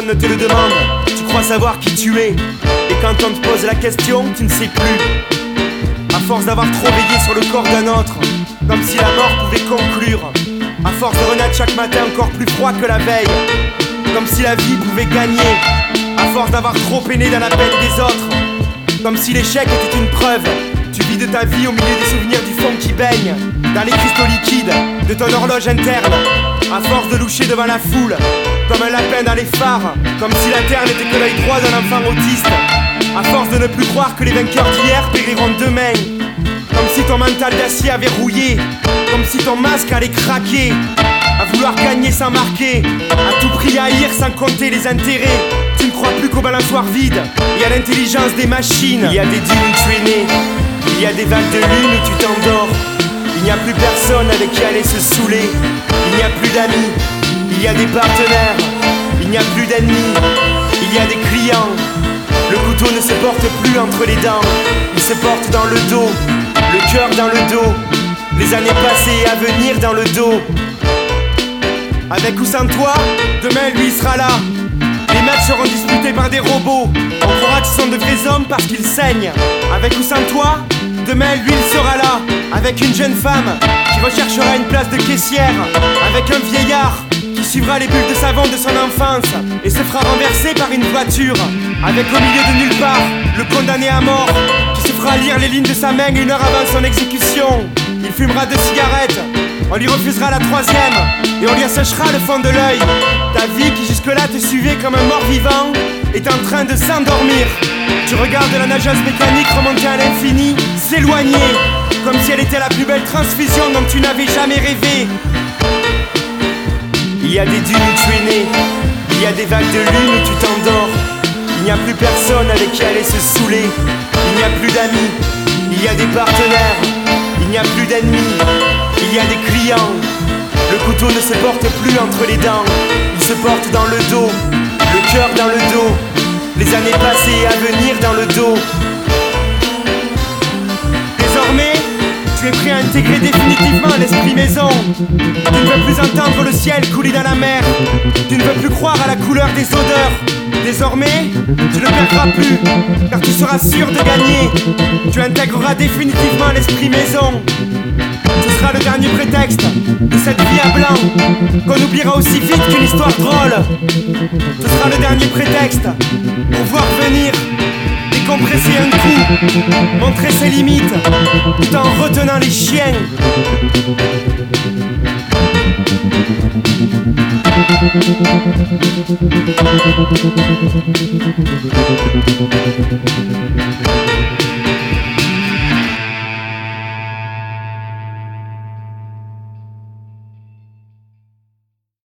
personne ne te le demande. Tu crois savoir qui tu es, et quand on te pose la question, tu ne sais plus. À force d'avoir trop veillé sur le corps d'un autre, comme si la mort pouvait conclure. À force de renaître chaque matin encore plus froid que la veille, comme si la vie pouvait gagner. À force d'avoir trop peiné dans la peine des autres, comme si l'échec était une preuve. Tu vis de ta vie au milieu des souvenirs du fond qui baigne dans les cristaux liquides de ton horloge interne. À force de loucher devant la foule, comme un lapin dans les phares, comme si la terre n'était que l'œil droit d'un enfant autiste. À force de ne plus croire que les vainqueurs d'hier périront demain, comme si ton mental d'acier avait rouillé, comme si ton masque allait craquer. À vouloir gagner sans marquer, à tout prix haïr sans compter les intérêts. Tu ne crois plus qu'aux balançoires vides et à l'intelligence des machines. Il y a des dunes où tu es né, il y a des vagues de lune où tu t'endors. Il n'y a plus personne avec qui aller se saouler. Il n'y a plus d'amis, il y a des partenaires. Il n'y a plus d'ennemis, il y a des clients. Le couteau ne se porte plus entre les dents, il se porte dans le dos, le cœur dans le dos, les années passées et à venir dans le dos. Avec ou sans toi, demain lui sera là. Les matchs seront disputés par des robots. On croira que ce sont de vrais hommes parce qu'ils saignent. Avec ou sans toi, demain lui il sera là. Avec une jeune femme qui recherchera une place de caissière. Avec un vieillard qui suivra les bulles de savon de son enfance et se fera renverser par une voiture. Avec au milieu de nulle part le condamné à mort qui se fera lire les lignes de sa main 1 heure avant son exécution. Il fumera 2 cigarettes, on lui refusera la 3e et on lui asséchera le fond de l'œil. Ta vie qui jusque-là te suivait comme un mort-vivant est en train de s'endormir. Tu regardes la nageuse mécanique remonter à l'infini, s'éloigner, comme si elle était la plus belle transfusion dont tu n'avais jamais rêvé. Il y a des dunes où tu es né, il y a des vagues de lune où tu t'endors. Il n'y a plus personne avec qui aller se saouler. Il n'y a plus d'amis, il y a des partenaires. Il n'y a plus d'ennemis, il y a des clients. Le couteau ne se porte plus entre les dents, il se porte dans le dos, le cœur dans le dos, les années passées et à venir dans le dos. Désormais, tu es prêt à intégrer définitivement l'esprit maison. Tu ne veux plus entendre le ciel couler dans la mer. Tu ne veux plus croire à la couleur des odeurs. Désormais, tu ne perdras plus, car tu seras sûr de gagner. Tu intégreras définitivement l'esprit maison. Ce sera le dernier prétexte de cette vie à blanc, qu'on oubliera aussi vite qu'une histoire drôle. Ce sera le dernier prétexte pour voir venir, décompresser un coup, montrer ses limites, tout en retenant les chiens.